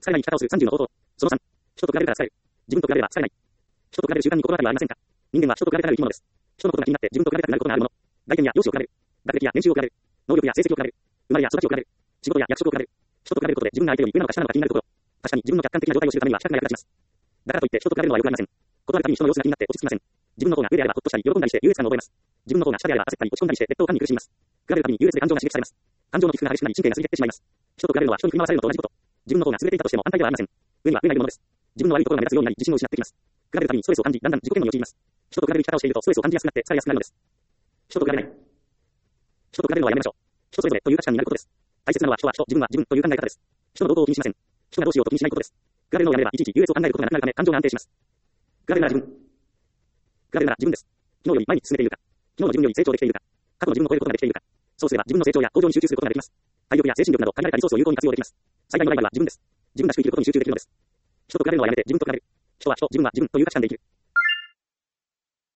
使えない生き方をする30の方法。その3、人と比べるから使える。自分と比べれば使えない。人と比べる習慣に心当たりはありませんか？人間は人と比べたがる生き物です。人のことが気になって自分と比べたくなることがあるもの。外見や容姿を比べる。学歴や年収を比べる。能力や成績を比べる。生まれや育ちを比べる。仕事や役職を比べる。人と比べることで自分が相手より上なのか下なのか気になるところ。確かに自分の客観的な状態を知るためには比較が役立ちます。だからといって人と比べるのは良くありません。断るたびに人の様子が気になって落ち着きません。自分の方が上であればほっとしたり喜んだりして優越感を覚えます。自分の方が下であれば焦ったり落ち込んだりして劣等感に苦しみます。比べるたびに優劣で感情が刺激されます。感情の起伏が激しくなり神経がすり減ってしまいます。人と比べるのは人に振り回されるのと同じこと。自分の方が優れていたとしても安泰ではありません。上には上がいるものです。自分の悪いところが目立つようになり自信を失ってきます。比べるたびにストレスを感じ、だんだん自己嫌悪に陥ります。人と比べる生き方をしているとストレスを感じやすくなって疲れやすくなるのです。人と比べない。人と比べるのはやめましょう。人それぞれという価値観になることです。大切なのは人は人、自分は自分という考え方です。人の動向を気にしません。人がどうしようと気にしないことです。比べるのをやめればいちいち優越を考えることがなくなるため感情が安定します。比べるなら自分。比べるなら自分です。昨日より前に進めているか。昨日の自分より成長できているか。過去の自分を超えることができているか。そうすれば自分の成長や向上に集中することができます。体力や精神力など限られたリソースを有効に活用できます。最大のライバルは自分です。自分らしく生きることに集中できるのです。人と比べるのはやめて自分と比べる。人は人、自分は自分という価値観で生きる。